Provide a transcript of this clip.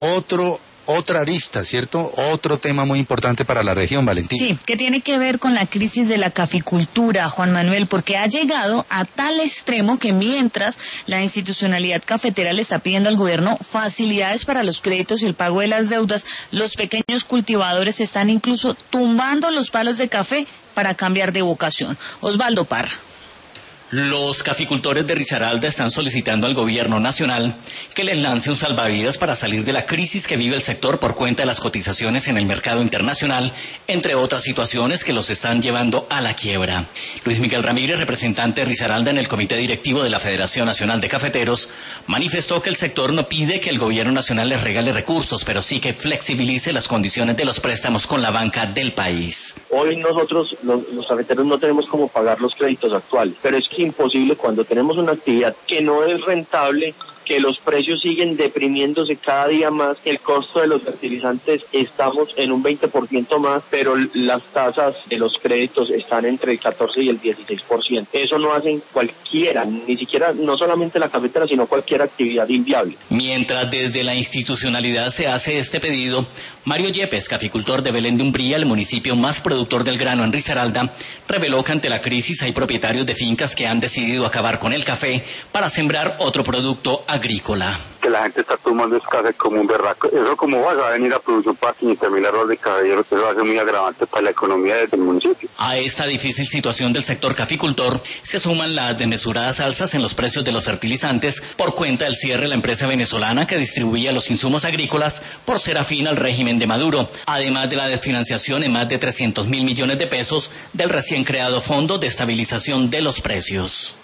otra arista, ¿cierto? Otro tema muy importante para la región, Valentín. Sí, que tiene que ver con la crisis de la caficultura, Juan Manuel, porque ha llegado a tal extremo que mientras la institucionalidad cafetera le está pidiendo al gobierno facilidades para los créditos y el pago de las deudas, los pequeños cultivadores están incluso tumbando los palos de café para cambiar de vocación. Osvaldo Parra. Los caficultores de Risaralda están solicitando al gobierno nacional que les lance un salvavidas para salir de la crisis que vive el sector por cuenta de las cotizaciones en el mercado internacional, entre otras situaciones que los están llevando a la quiebra. Luis Miguel Ramírez, representante de Risaralda en el Comité Directivo de la Federación Nacional de Cafeteros, manifestó que el sector no pide que el gobierno nacional les regale recursos, pero sí que flexibilice las condiciones de los préstamos con la banca del país. Hoy nosotros, los cafeteros, no tenemos cómo pagar los créditos actuales, pero es que imposible cuando tenemos una actividad que no es rentable, que los precios siguen deprimiéndose cada día más, el costo de los fertilizantes estamos en un 20% más, pero las tasas de los créditos están entre el 14 y el 16%. Eso no hacen cualquiera, ni siquiera, no solamente la cafetera, sino cualquier actividad inviable. Mientras desde la institucionalidad se hace este pedido, Mario Yepes, caficultor de Belén de Umbría, el municipio más productor del grano en Risaralda, reveló que ante la crisis hay propietarios de fincas que han decidido acabar con el café para sembrar otro producto agrícola. Que la gente está tomando ese café como un berraco. Eso como va a venir a producción para 500.000 arroz de caballero, eso va a ser muy agravante para la economía del municipio. A esta difícil situación del sector caficultor se suman las desmesuradas alzas en los precios de los fertilizantes por cuenta del cierre de la empresa venezolana que distribuía los insumos agrícolas por ser afín al régimen de Maduro, además de la desfinanciación en más de 300.000 millones de pesos del recién creado Fondo de Estabilización de los Precios.